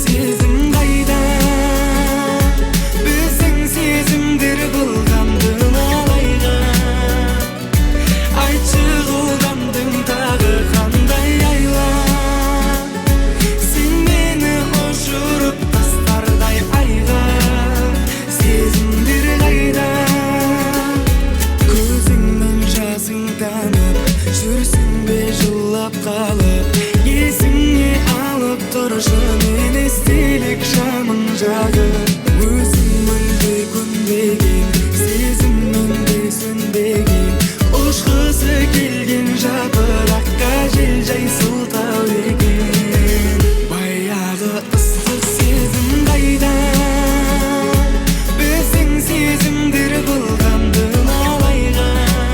сезім қайда, біздің сезімдер былғандың алайға. Айтшы қолдандың тағы қандай айла, сен мені ұшырып тастардай айға. Сезімдер қайда, көзіңнен жасың тамып, жүрсің бе жылап қалып, есіңе алып тұршы мен естелік шамын жағып. Өзіңнің де көнбеген, сезімнің де сөнбеген, ұшқысы келген жапыраққа жел жай сылтау екен. Баяғы ыстық сезім қайда, біздің сезімдер былғандың алайға.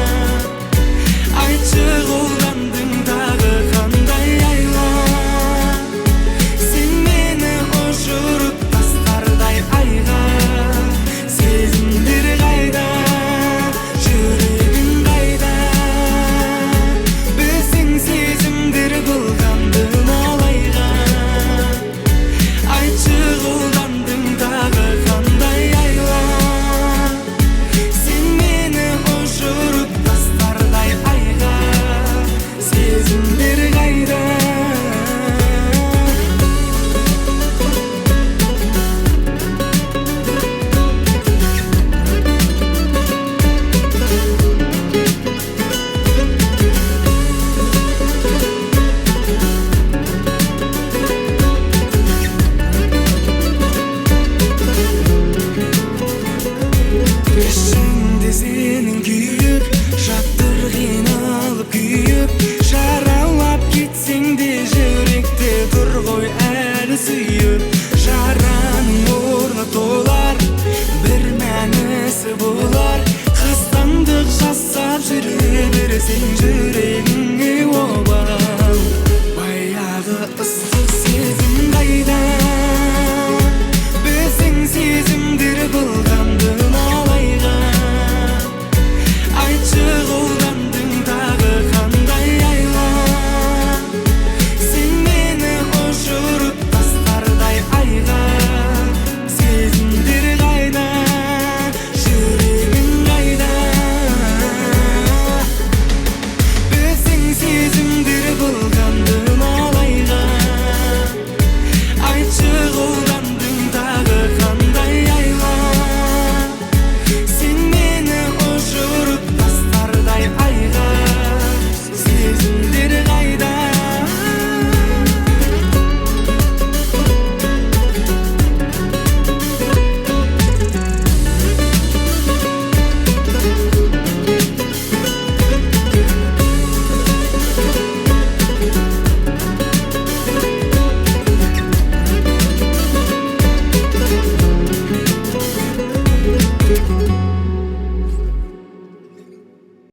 Айтшы қолдандың тағы қандай айла, сен мені ұшырып тастардай айға. Сезімдер қайда, жүрегің қайда, біздің сезімдер былғандың алайға. Айтшы қолдандың тағы қандай айла, сен мені ұшырып тастардай айға. Сезімдер қайда. Ішіңде сенің күйіп, жатыр қиналып күйіп, жаралап кетсең де жүректе тұр ғой әлі сүйіп.